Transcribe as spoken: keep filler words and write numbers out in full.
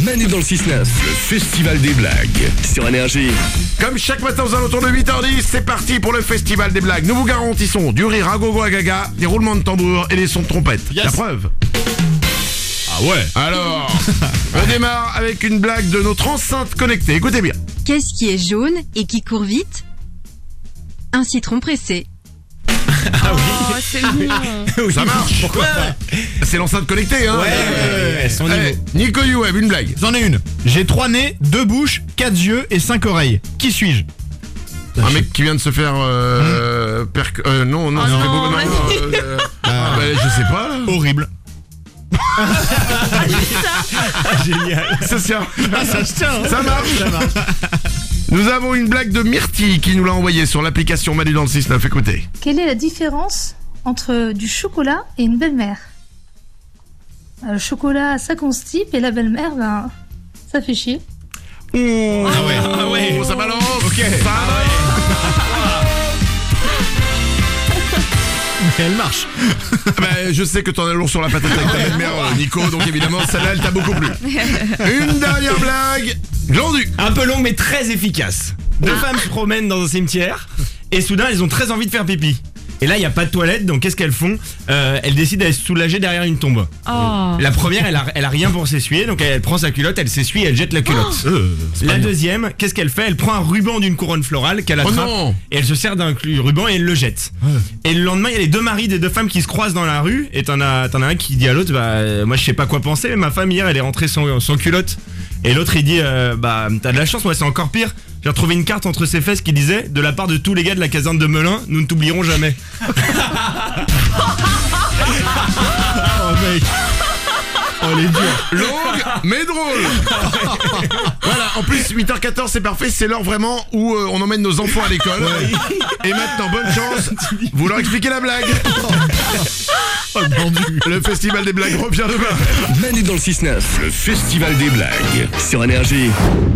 Manu dans le six neuf, le festival des blagues sur Énergie. Comme chaque matin aux alentours de huit heures dix, c'est parti pour le festival des blagues. Nous vous garantissons du rire à gogo à gaga, des roulements de tambour et des sons de trompette. Yes. La preuve. Ah ouais. Alors, on démarre avec une blague de notre enceinte connectée. Écoutez bien. Qu'est-ce qui est jaune et qui court vite? Un citron pressé. Oh, c'est mignon. Oui, Ça marche. Pourquoi pas? C'est l'enceinte connectée, hein. Ouais, ouais, ouais, son niveau. Eh, Nico Youweb, une blague. J'en ai une. J'ai trois nez, deux bouches, quatre yeux et cinq oreilles. Qui suis-je? Un mec qui vient de se faire euh, perc- euh non non, Oh ça fait non, beaucoup- non, Manu. non, euh, ah, bah, je sais pas là. Horrible. Génial. Ça tient. Ah, ça se tient. hein. Ça marche. Ça marche. Nous avons une blague de Myrtille qui nous l'a envoyée sur l'application Manu dans le six neuf. Écoutez. Quelle est la différence entre du chocolat et une belle-mère? Euh, Le chocolat, ça constipe, et la belle-mère, ben, ça fait chier. Oh, Ah ouais. Ah ouais. oh, ça balance. Ok. Ça Mais elle marche. bah, je sais que t'en as lourd sur la patate avec ta belle-mère, euh, Nico, donc évidemment celle-là elle t'a beaucoup plu. Une dernière blague. Glandu. Un peu longue mais très efficace. Deux femmes se promènent dans un cimetière et soudain elles ont très envie de faire pipi. Et là il n'y a pas de toilette, donc qu'est-ce qu'elles font? euh, Elles décident d'aller se soulager derrière une tombe. Oh. La première elle a, elle a rien pour s'essuyer, donc elle, elle prend sa culotte, elle s'essuie et elle jette la culotte. Euh, c'est pas La bien. deuxième, qu'est-ce qu'elle fait? Elle prend un ruban d'une couronne florale qu'elle Oh attrape non. et elle se sert d'un clu- ruban et elle le jette. Et le lendemain, il y a les deux maris des deux femmes qui se croisent dans la rue et t'en as, t'en as un qui dit à l'autre, bah euh, moi je sais pas quoi penser, mais ma femme hier elle est rentrée sans, sans culotte. Et l'autre il dit, euh, bah t'as de la chance, moi c'est encore pire. J'ai retrouvé une carte entre ses fesses qui disait, de la part de tous les gars de la caserne de Melun, nous ne t'oublierons jamais. Oh mec. Oh elle est dure. Longue mais drôle. Voilà, en plus huit heures quatorze c'est parfait, c'est l'heure vraiment où euh, on emmène nos enfants à l'école. Et maintenant bonne chance, vous leur expliquez la blague. Oh le bandu. Le festival des blagues revient demain. Manu dans le six neuf, le festival des blagues sur Énergie.